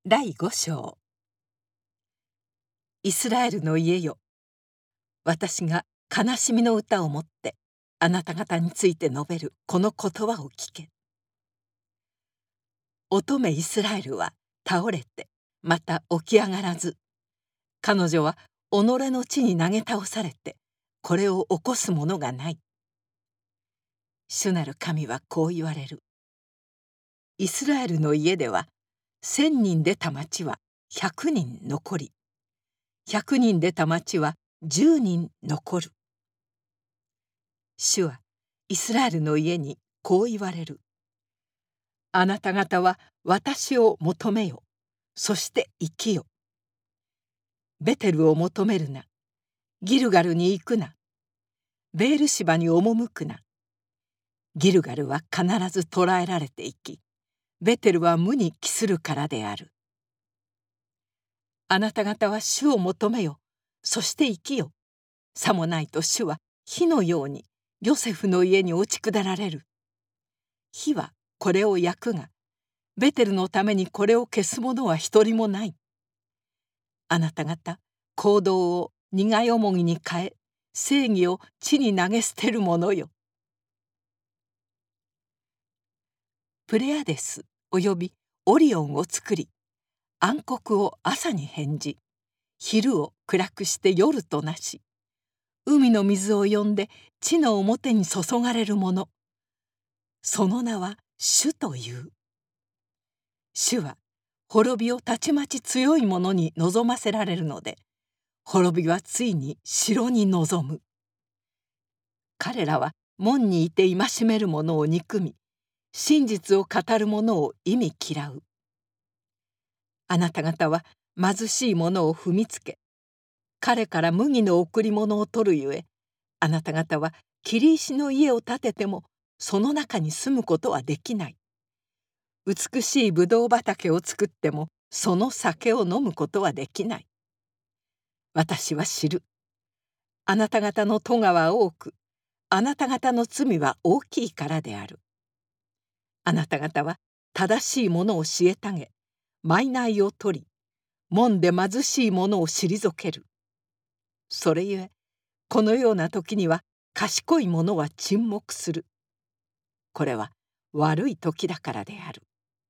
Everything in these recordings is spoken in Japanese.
第5章。イスラエルの家よ、私が悲しみの歌をもってあなた方について述べるこの言葉を聞け。乙女イスラエルは倒れてまた起き上がらず、彼女は己の地に投げ倒されてこれを起こすものがない。主なる神はこう言われる。イスラエルの家では1000人出た町は100人残り、100人出た町は10人残る。主はイスラエルの家にこう言われる。あなた方は私を求めよ、そして生きよ。ベテルを求めるな、ギルガルに行くな、ベールシバに赴くな。ギルガルは必ず捕らえられていき、ベテルは無に帰するからである。あなた方は主を求めよ、そして生きよ。さもないと主は火のようにヨセフの家に落ち下られる。火はこれを焼くが、ベテルのためにこれを消す者は一人もない。あなた方、行動を苦いもぎに変え、正義を地に投げ捨てる者よ。プレアデスおよびオリオンを作り、暗黒を朝に変じ、昼を暗くして夜となし、海の水を呼んで地の表に注がれる者、その名は主という。主は滅びをたちまち強い者に望ませられるので、滅びはついに城に臨む。彼らは門にいて戒める者を憎み、真実を語る者を忌み嫌う。あなた方は貧しい者を踏みつけ、彼から麦の贈り物を取るゆえ、あなた方は切り石の家を建ててもその中に住むことはできない。美しいぶどう畑を作ってもその酒を飲むことはできない。私は知る。あなた方の咎は多く、あなた方の罪は大きいからである。あなた方は正しいものを虐げ、賄を取り、門で貧しい者を退ける。それゆえ、このような時には賢い者は沈黙する。これは悪い時だからである。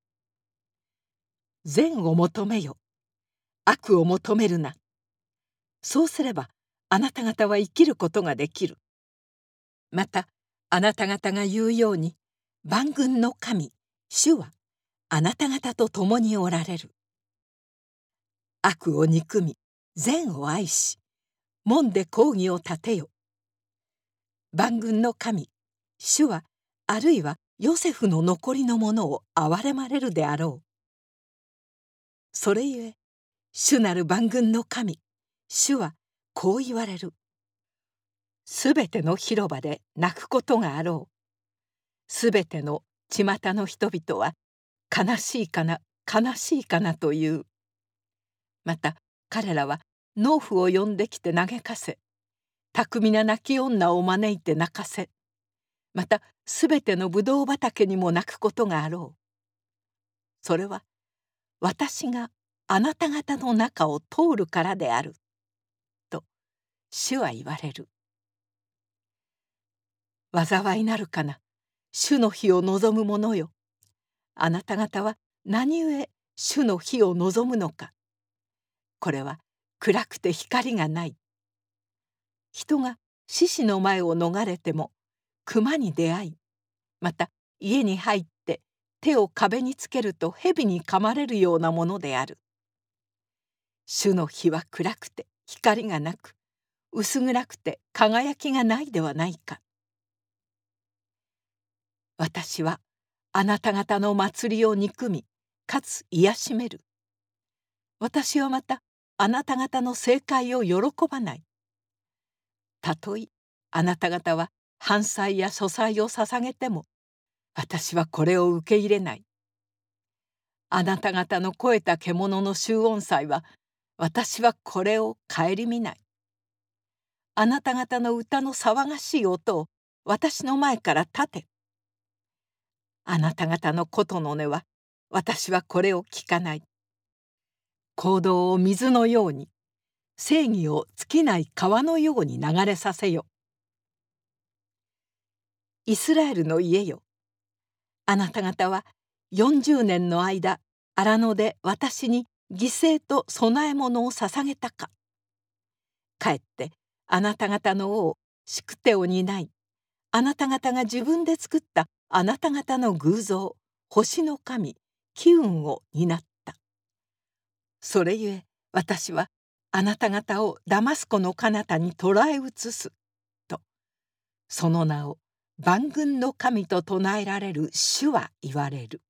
善を求めよ、悪を求めるな。そうすればあなた方は生きることができる。またあなた方が言うように、万軍の神、主はあなた方と共におられる。悪を憎み、善を愛し、門で公義を立てよ。万軍の神、主はあるいはヨセフの残りのものを憐れまれるであろう。それゆえ、主なる万軍の神、主はこう言われる。すべての広場で泣くことがあろう。すべての巷の人々は、悲しいかな、悲しいかなという。また彼らは農夫を呼んできて嘆かせ、巧みな泣き女を招いて泣かせ、またすべてのぶどう畑にも泣くことがあろう。それは私があなた方の中を通るからである。と主は言われる。災いなるかな、主の日を望む者よ。あなた方は何故主の日を望むのか。これは暗くて光がない。人が獅子の前を逃れても熊に出会い、また家に入って手を壁につけると蛇に噛まれるようなものである。主の日は暗くて光がなく、薄暗くて輝きがないではないか。私はあなた方の祭りを憎み、かつ癒しめる。私はまたあなた方の正解を喜ばない。たとえあなた方は燔祭や素祭を捧げても、私はこれを受け入れない。あなた方の肥えた獣の集音祭は、私はこれを顧みない。あなた方の歌の騒がしい音を私の前から立て。あなた方の琴の音は、私はこれを聞かない。 行動を水のように、正義を尽きない川のように流れさせよ。イスラエルの家よ、あなた方は40年の間荒野で私に犠牲と供え物を捧げたか。かえってあなた方の王シクテを担い、あなた方が自分で作ったあなた方の偶像星の神キウンを担った。それゆえ私はあなた方をダマスコの彼方に捕らえ移すと、その名を万軍の神と唱えられる主は言われる。